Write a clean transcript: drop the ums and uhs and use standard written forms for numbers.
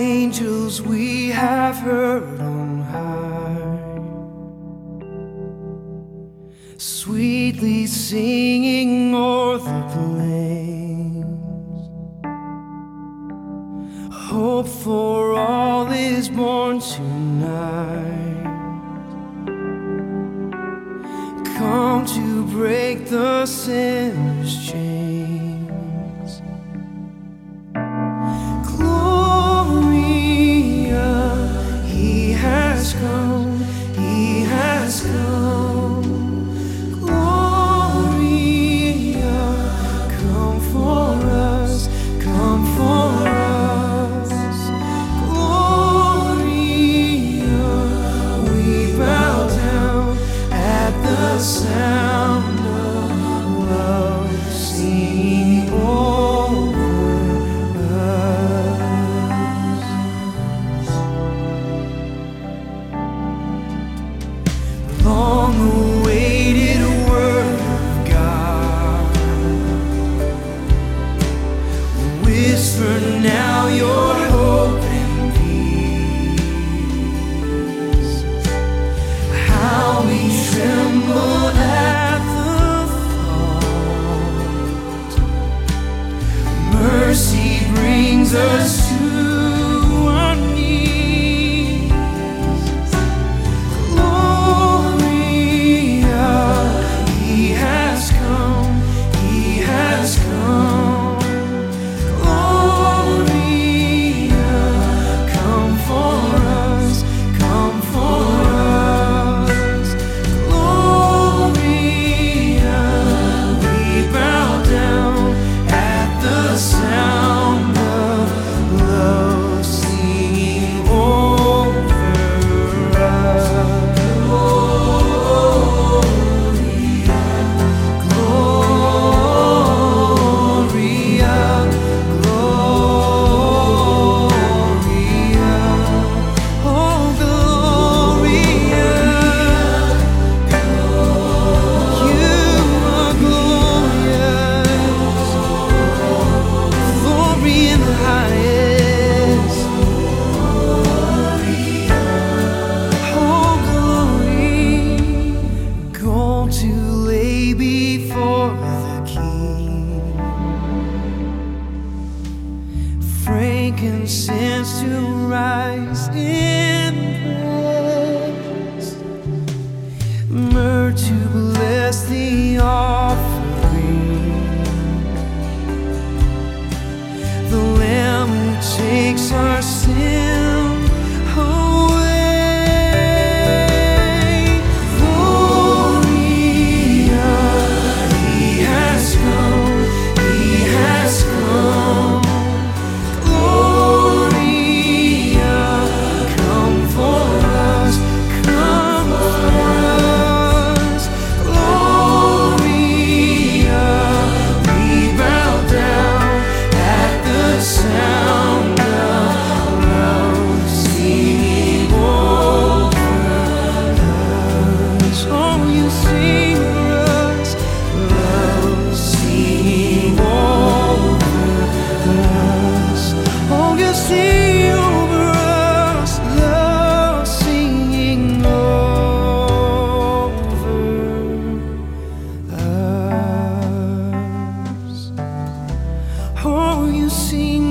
angels we have heard on high, sweetly singing o'er the plains. Hope for all is born tonight, come to break the sinner's chains. Gloria, he has come, he has come. Gloria, come for us, come for us. Gloria, we bow down at the sound of love singing over us. Long-awaited word of God, whisper now your hope and peace. How we tremble at the thought, mercy brings us to our knees. Gloria, he has come, he has come. Gloria, come for us, come for us. Gloria, we bow down at the sound of love singing over us. Gloria, Gloria, Gloria, oh Gloria, you are glorious, glory in the highest, oh glory, gold to lay before the King, frankincense to rise in praise, myrrh to bless the offering, the Lamb who takes our sin away. Gloria, he has come, he has come. Gloria, come for us, come for us. Gloria, we bow down at the sound of love singing over us. Oh, you sing for us, love singing over us. Oh, you sing over us, love singing over us. Oh, you sing